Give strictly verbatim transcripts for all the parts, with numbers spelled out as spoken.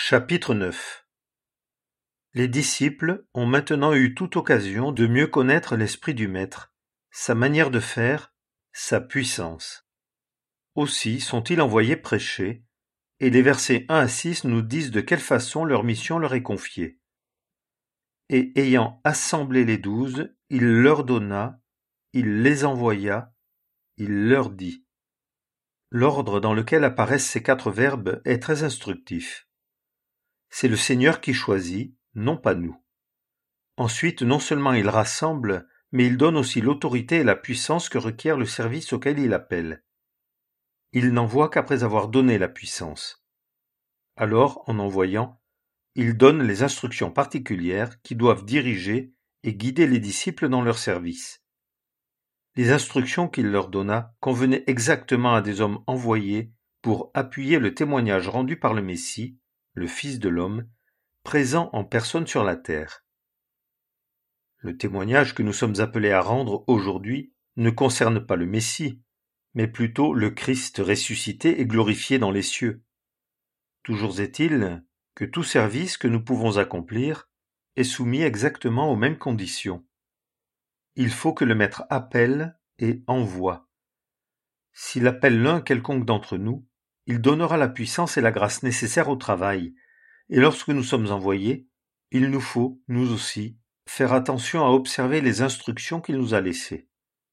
Chapitre neuf. Les disciples ont maintenant eu toute occasion de mieux connaître l'esprit du Maître, sa manière de faire, sa puissance. Aussi sont-ils envoyés prêcher, et les versets un à six nous disent de quelle façon leur mission leur est confiée. Et ayant assemblé les douze, il leur donna, il les envoya, il leur dit. L'ordre dans lequel apparaissent ces quatre verbes est très instructif. C'est le Seigneur qui choisit, non pas nous. Ensuite, non seulement il rassemble, mais il donne aussi l'autorité et la puissance que requiert le service auquel il appelle. Il n'envoie qu'après avoir donné la puissance. Alors, en envoyant, il donne les instructions particulières qui doivent diriger et guider les disciples dans leur service. Les instructions qu'il leur donna convenaient exactement à des hommes envoyés pour appuyer le témoignage rendu par le Messie, le Fils de l'homme, présent en personne sur la terre. Le témoignage que nous sommes appelés à rendre aujourd'hui ne concerne pas le Messie, mais plutôt le Christ ressuscité et glorifié dans les cieux. Toujours est-il que tout service que nous pouvons accomplir est soumis exactement aux mêmes conditions. Il faut que le Maître appelle et envoie. S'il appelle l'un quelconque d'entre nous, il donnera la puissance et la grâce nécessaires au travail, et lorsque nous sommes envoyés, il nous faut, nous aussi, faire attention à observer les instructions qu'il nous a laissées.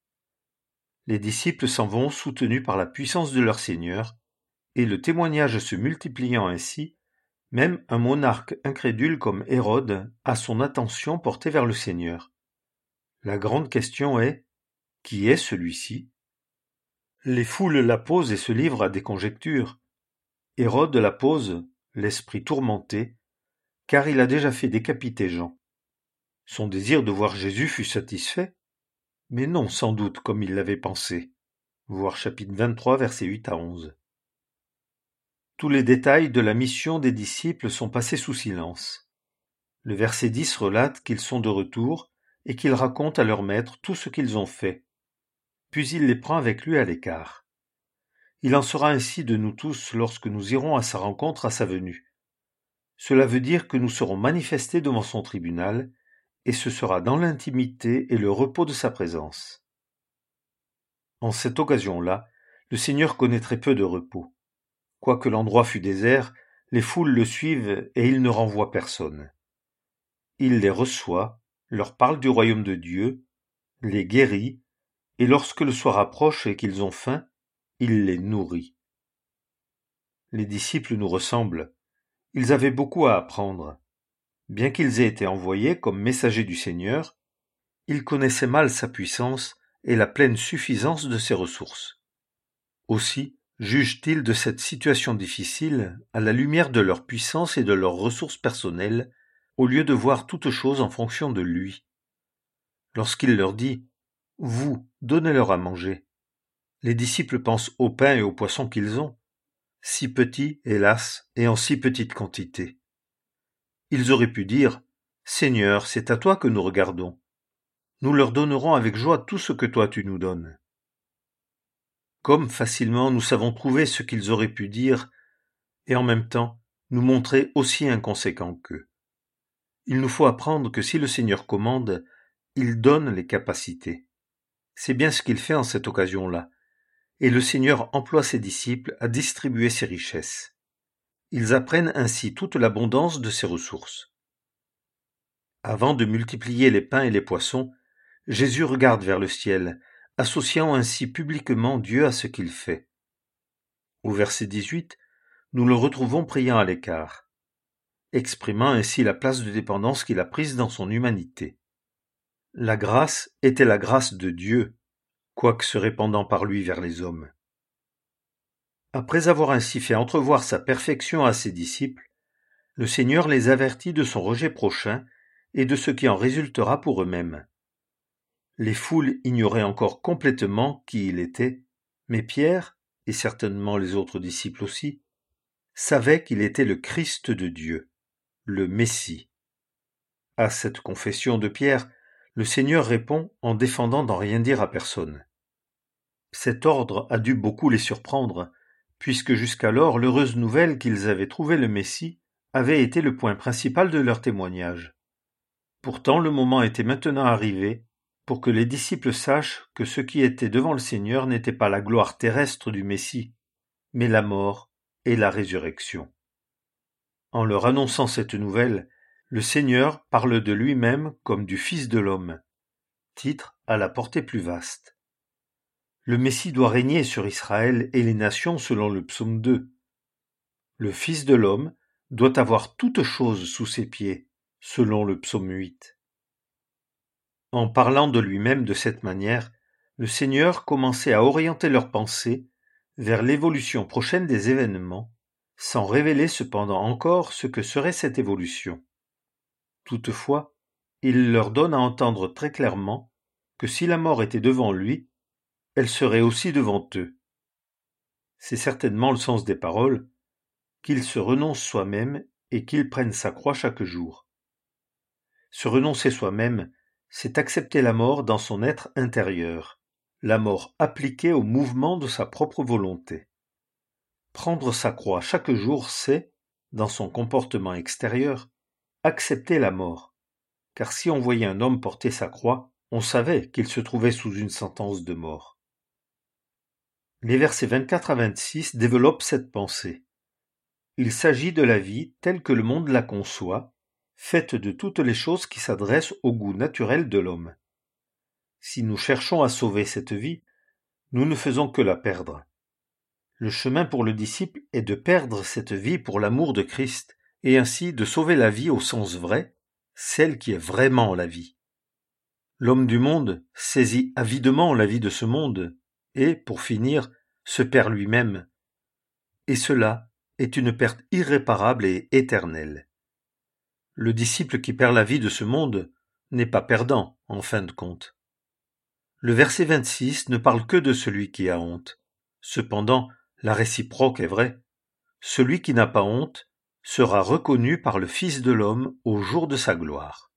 Les disciples s'en vont soutenus par la puissance de leur Seigneur, et le témoignage se multipliant ainsi, même un monarque incrédule comme Hérode a son attention portée vers le Seigneur. La grande question est, qui est celui-ci ? Les foules la posent et se livrent à des conjectures. Hérode la pose, l'esprit tourmenté, car il a déjà fait décapiter Jean. Son désir de voir Jésus fut satisfait, mais non sans doute comme il l'avait pensé. Voir chapitre vingt-trois, versets huit à onze. Tous les détails de la mission des disciples sont passés sous silence. Le verset dix relate qu'ils sont de retour et qu'ils racontent à leur maître tout ce qu'ils ont fait. Puis il les prend avec lui à l'écart. Il en sera ainsi de nous tous lorsque nous irons à sa rencontre à sa venue. Cela veut dire que nous serons manifestés devant son tribunal, et ce sera dans l'intimité et le repos de sa présence. En cette occasion-là, le Seigneur connaît très peu de repos. Quoique l'endroit fût désert, les foules le suivent et il ne renvoie personne. Il les reçoit, leur parle du royaume de Dieu, les guérit, et lorsque le soir approche et qu'ils ont faim, il les nourrit. Les disciples nous ressemblent. Ils avaient beaucoup à apprendre. Bien qu'ils aient été envoyés comme messagers du Seigneur, ils connaissaient mal sa puissance et la pleine suffisance de ses ressources. Aussi jugent-ils de cette situation difficile à la lumière de leur puissance et de leurs ressources personnelles, au lieu de voir toute chose en fonction de lui. Lorsqu'il leur dit « Vous, donnez-leur à manger », les disciples pensent au pain et aux poissons qu'ils ont, si petits, hélas, et en si petite quantité. Ils auraient pu dire « Seigneur, c'est à toi que nous regardons. Nous leur donnerons avec joie tout ce que toi tu nous donnes. » Comme facilement nous savons trouver ce qu'ils auraient pu dire, et en même temps nous montrer aussi inconséquents qu'eux. Il nous faut apprendre que si le Seigneur commande, il donne les capacités. C'est bien ce qu'il fait en cette occasion-là, et le Seigneur emploie ses disciples à distribuer ses richesses. Ils apprennent ainsi toute l'abondance de ses ressources. Avant de multiplier les pains et les poissons, Jésus regarde vers le ciel, associant ainsi publiquement Dieu à ce qu'il fait. Au verset dix-huit, nous le retrouvons priant à l'écart, exprimant ainsi la place de dépendance qu'il a prise dans son humanité. La grâce était la grâce de Dieu, quoique se répandant par lui vers les hommes. Après avoir ainsi fait entrevoir sa perfection à ses disciples, le Seigneur les avertit de son rejet prochain et de ce qui en résultera pour eux-mêmes. Les foules ignoraient encore complètement qui il était, mais Pierre, et certainement les autres disciples aussi, savaient qu'il était le Christ de Dieu, le Messie. À cette confession de Pierre, le Seigneur répond en défendant d'en rien dire à personne. Cet ordre a dû beaucoup les surprendre, puisque jusqu'alors l'heureuse nouvelle qu'ils avaient trouvé le Messie avait été le point principal de leur témoignage. Pourtant, le moment était maintenant arrivé pour que les disciples sachent que ce qui était devant le Seigneur n'était pas la gloire terrestre du Messie, mais la mort et la résurrection. En leur annonçant cette nouvelle, le Seigneur parle de lui-même comme du Fils de l'homme, titre à la portée plus vaste. Le Messie doit régner sur Israël et les nations selon le psaume deux. Le Fils de l'homme doit avoir toutes choses sous ses pieds, selon le psaume huit. En parlant de lui-même de cette manière, le Seigneur commençait à orienter leurs pensées vers l'évolution prochaine des événements, sans révéler cependant encore ce que serait cette évolution. Toutefois, il leur donne à entendre très clairement que si la mort était devant lui, elle serait aussi devant eux. C'est certainement le sens des paroles, qu'il se renonce soi-même et qu'il prenne sa croix chaque jour. Se renoncer soi-même, c'est accepter la mort dans son être intérieur, la mort appliquée au mouvement de sa propre volonté. Prendre sa croix chaque jour, c'est, dans son comportement extérieur, accepter la mort, car si on voyait un homme porter sa croix, on savait qu'il se trouvait sous une sentence de mort. Les versets vingt-quatre à vingt-six développent cette pensée. Il s'agit de la vie telle que le monde la conçoit, faite de toutes les choses qui s'adressent au goût naturel de l'homme. Si nous cherchons à sauver cette vie, nous ne faisons que la perdre. Le chemin pour le disciple est de perdre cette vie pour l'amour de Christ, et ainsi de sauver la vie au sens vrai, celle qui est vraiment la vie. L'homme du monde saisit avidement la vie de ce monde, et, pour finir, se perd lui-même. Et cela est une perte irréparable et éternelle. Le disciple qui perd la vie de ce monde n'est pas perdant, en fin de compte. Le verset vingt-six ne parle que de celui qui a honte. Cependant, la réciproque est vraie. Celui qui n'a pas honte sera reconnu par le Fils de l'homme au jour de sa gloire.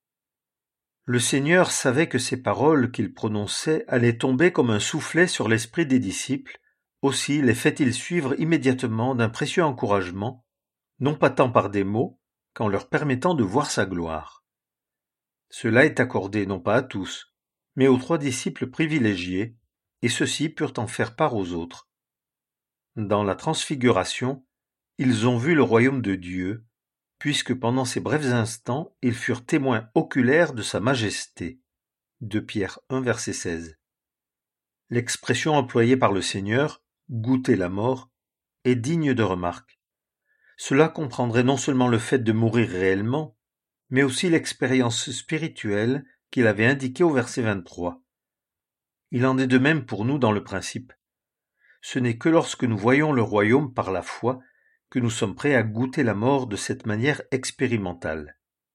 Le Seigneur savait que ces paroles qu'il prononçait allaient tomber comme un soufflet sur l'esprit des disciples, aussi les fait-il suivre immédiatement d'un précieux encouragement, non pas tant par des mots, qu'en leur permettant de voir sa gloire. Cela est accordé non pas à tous, mais aux trois disciples privilégiés, et ceux-ci purent en faire part aux autres. Dans la transfiguration, ils ont vu le royaume de Dieu, puisque pendant ces brefs instants, ils furent témoins oculaires de sa majesté. deux Pierre un, verset seize. L'expression employée par le Seigneur, goûter la mort, est digne de remarque. Cela comprendrait non seulement le fait de mourir réellement, mais aussi l'expérience spirituelle qu'il avait indiquée au verset vingt-trois. Il en est de même pour nous dans le principe. Ce n'est que lorsque nous voyons le royaume par la foi que nous sommes prêts à goûter la mort de cette manière expérimentale.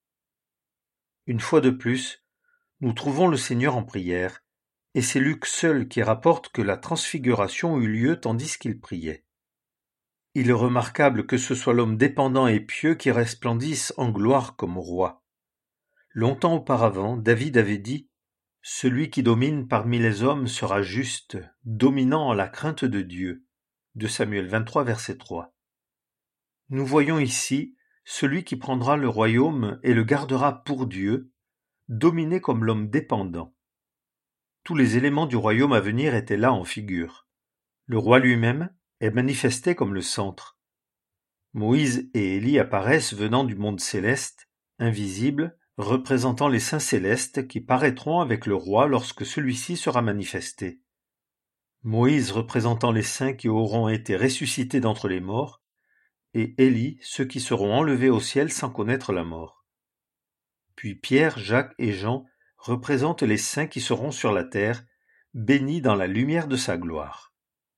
Une fois de plus, nous trouvons le Seigneur en prière, et c'est Luc seul qui rapporte que la transfiguration eut lieu tandis qu'il priait. Il est remarquable que ce soit l'homme dépendant et pieux qui resplendisse en gloire comme roi. Longtemps auparavant, David avait dit « Celui qui domine parmi les hommes sera juste, dominant en la crainte de Dieu » de Samuel vingt-trois, verset trois. Nous voyons ici celui qui prendra le royaume et le gardera pour Dieu, dominé comme l'homme dépendant. Tous les éléments du royaume à venir étaient là en figure. Le roi lui-même est manifesté comme le centre. Moïse et Élie apparaissent venant du monde céleste, invisible, représentant les saints célestes qui paraîtront avec le roi lorsque celui-ci sera manifesté. Moïse représentant les saints qui auront été ressuscités d'entre les morts, et Élie ceux qui seront enlevés au ciel sans connaître la mort. Puis Pierre, Jacques et Jean représentent les saints qui seront sur la terre, bénis dans la lumière de sa gloire.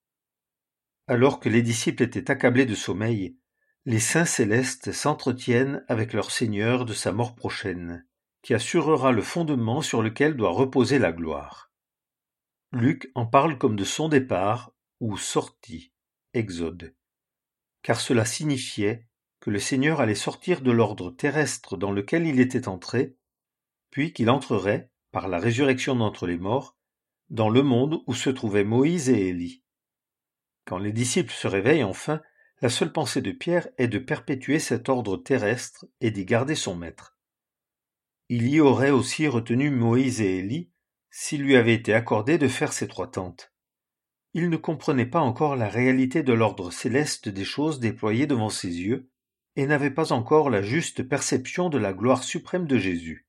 Alors que les disciples étaient accablés de sommeil, les saints célestes s'entretiennent avec leur Seigneur de sa mort prochaine, qui assurera le fondement sur lequel doit reposer la gloire. Luc en parle comme de son départ ou sortie, Exode, car cela signifiait que le Seigneur allait sortir de l'ordre terrestre dans lequel il était entré, puis qu'il entrerait, par la résurrection d'entre les morts, dans le monde où se trouvaient Moïse et Élie. Quand les disciples se réveillent enfin, La seule pensée de Pierre est de perpétuer cet ordre terrestre et d'y garder son maître. Il y aurait aussi retenu Moïse et Élie s'il lui avait été accordé de faire ces trois tentes. Il ne comprenait pas encore la réalité de l'ordre céleste des choses déployées devant ses yeux et n'avait pas encore la juste perception de la gloire suprême de Jésus.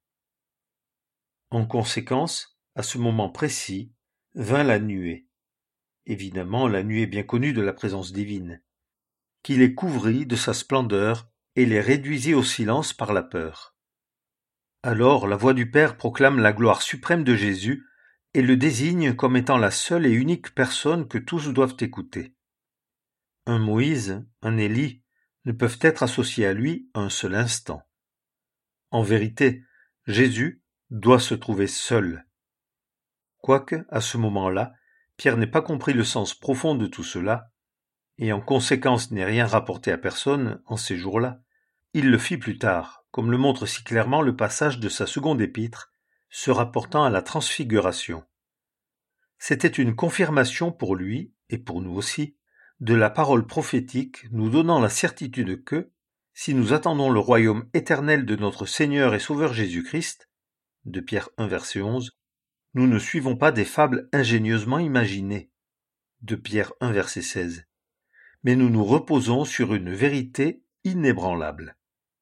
En conséquence, à ce moment précis, vint la nuée. Évidemment, la nuée bien connue de la présence divine, qui les couvrit de sa splendeur et les réduisit au silence par la peur. Alors la voix du Père proclame la gloire suprême de Jésus et le désigne comme étant la seule et unique personne que tous doivent écouter. Un Moïse, un Élie, ne peuvent être associés à lui un seul instant. En vérité, Jésus doit se trouver seul. Quoique, à ce moment-là, Pierre n'ait pas compris le sens profond de tout cela, et en conséquence n'ait rien rapporté à personne en ces jours-là, il le fit plus tard, comme le montre si clairement le passage de sa seconde épître, se rapportant à la transfiguration. C'était une confirmation pour lui, et pour nous aussi, de la parole prophétique nous donnant la certitude que, si nous attendons le royaume éternel de notre Seigneur et Sauveur Jésus-Christ, de Pierre un verset onze, nous ne suivons pas des fables ingénieusement imaginées, de Pierre un verset seize, mais nous nous reposons sur une vérité inébranlable.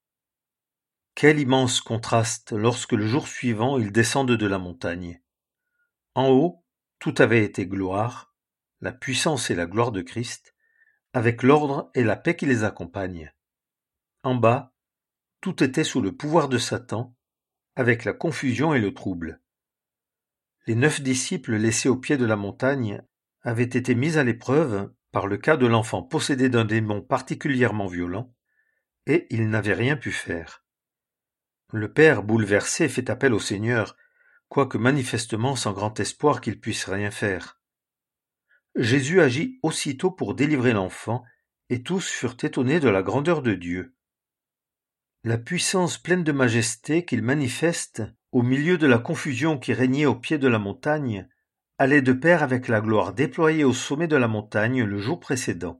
Quel immense contraste lorsque le jour suivant ils descendent de la montagne. En haut, tout avait été gloire, la puissance et la gloire de Christ, avec l'ordre et la paix qui les accompagnent. En bas, tout était sous le pouvoir de Satan, avec la confusion et le trouble. Les neuf disciples laissés au pied de la montagne avaient été mis à l'épreuve par le cas de l'enfant possédé d'un démon particulièrement violent, et ils n'avaient rien pu faire. Le Père, bouleversé, fait appel au Seigneur, quoique manifestement sans grand espoir qu'il puisse rien faire. Jésus agit aussitôt pour délivrer l'enfant, et tous furent étonnés de la grandeur de Dieu. La puissance pleine de majesté qu'il manifeste au milieu de la confusion qui régnait au pied de la montagne allait de pair avec la gloire déployée au sommet de la montagne le jour précédent.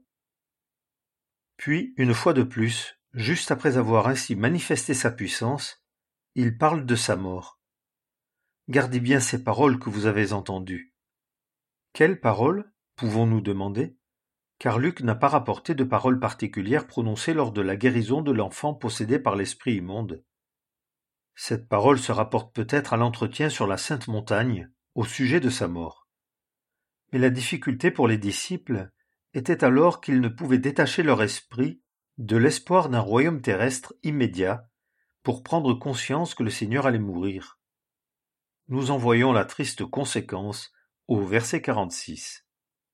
Puis, une fois de plus, juste après avoir ainsi manifesté sa puissance, il parle de sa mort. Gardez bien ces paroles que vous avez entendues. Quelles paroles, pouvons-nous demander? Car Luc n'a pas rapporté de paroles particulières prononcées lors de la guérison de l'enfant possédé par l'esprit immonde. Cette parole se rapporte peut-être à l'entretien sur la Sainte Montagne, au sujet de sa mort. Mais la difficulté pour les disciples était alors qu'ils ne pouvaient détacher leur esprit de l'espoir d'un royaume terrestre immédiat pour prendre conscience que le Seigneur allait mourir. Nous en voyons la triste conséquence au verset quarante-six.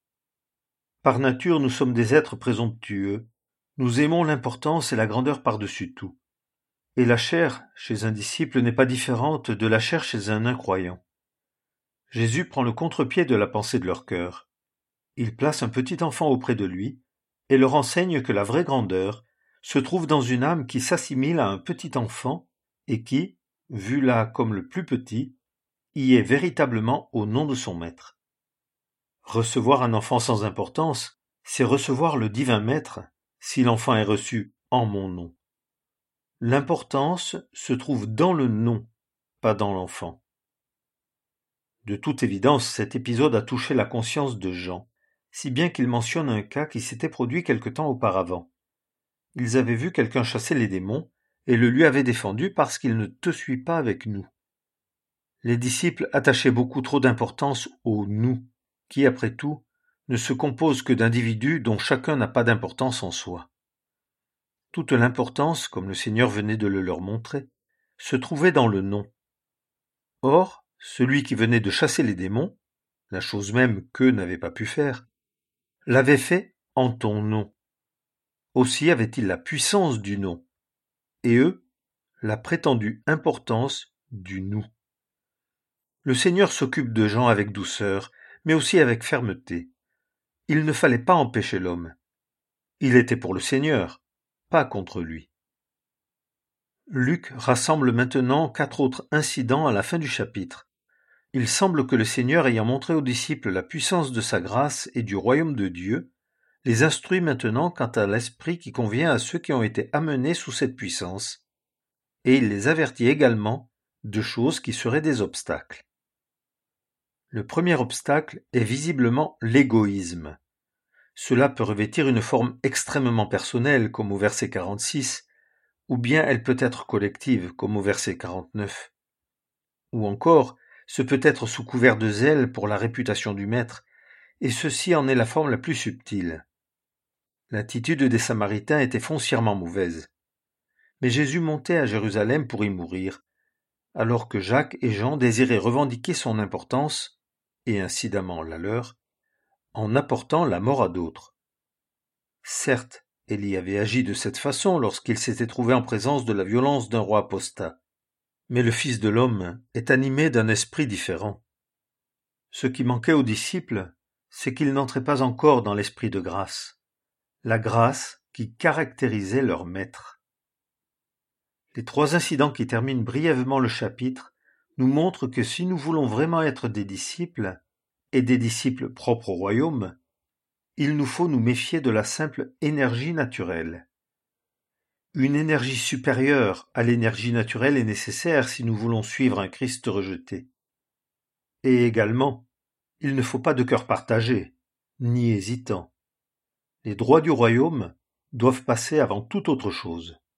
Par nature, nous sommes des êtres présomptueux, nous aimons l'importance et la grandeur par-dessus tout. Et la chair chez un disciple n'est pas différente de la chair chez un incroyant. Jésus prend le contre-pied de la pensée de leur cœur. Il place un petit enfant auprès de lui et leur enseigne que la vraie grandeur se trouve dans une âme qui s'assimile à un petit enfant et qui, vu là comme le plus petit, y est véritablement au nom de son maître. Recevoir un enfant sans importance, c'est recevoir le divin maître si l'enfant est reçu en mon nom. L'importance se trouve dans le nom, pas dans l'enfant. De toute évidence, cet épisode a touché la conscience de Jean, si bien qu'il mentionne un cas qui s'était produit quelque temps auparavant. Ils avaient vu quelqu'un chasser les démons et le lui avaient défendu parce qu'il ne te suit pas avec nous. Les disciples attachaient beaucoup trop d'importance au « nous », qui, après tout, ne se compose que d'individus dont chacun n'a pas d'importance en soi. Toute l'importance, comme le Seigneur venait de le leur montrer, se trouvait dans le nom. Or, celui qui venait de chasser les démons, la chose même qu'eux n'avaient pas pu faire, l'avait fait en ton nom. Aussi avait-il la puissance du nom, et eux, la prétendue importance du nous. Le Seigneur s'occupe de Jean avec douceur, mais aussi avec fermeté. Il ne fallait pas empêcher l'homme. Il était pour le Seigneur, pas contre lui. Luc rassemble maintenant quatre autres incidents à la fin du chapitre. Il semble que le Seigneur, ayant montré aux disciples la puissance de sa grâce et du royaume de Dieu, les instruit maintenant quant à l'esprit qui convient à ceux qui ont été amenés sous cette puissance, et il les avertit également de choses qui seraient des obstacles. Le premier obstacle est visiblement l'égoïsme. Cela peut revêtir une forme extrêmement personnelle, comme au verset quarante-six, ou bien elle peut être collective, comme au verset quarante-neuf. Ou encore, ce peut être sous couvert de zèle pour la réputation du maître, et ceci en est la forme la plus subtile. L'attitude des Samaritains était foncièrement mauvaise. Mais Jésus montait à Jérusalem pour y mourir, alors que Jacques et Jean désiraient revendiquer son importance, et incidemment la leur, en apportant la mort à d'autres. Certes, Élie avait agi de cette façon lorsqu'il s'était trouvé en présence de la violence d'un roi apostat, mais le Fils de l'homme est animé d'un esprit différent. Ce qui manquait aux disciples, c'est qu'ils n'entraient pas encore dans l'esprit de grâce, la grâce qui caractérisait leur maître. Les trois incidents qui terminent brièvement le chapitre nous montrent que si nous voulons vraiment être des disciples, et des disciples propres au royaume, il nous faut nous méfier de la simple énergie naturelle. Une énergie supérieure à l'énergie naturelle est nécessaire si nous voulons suivre un Christ rejeté. Et également, il ne faut pas de cœur partagé, ni hésitant. Les droits du royaume doivent passer avant toute autre chose.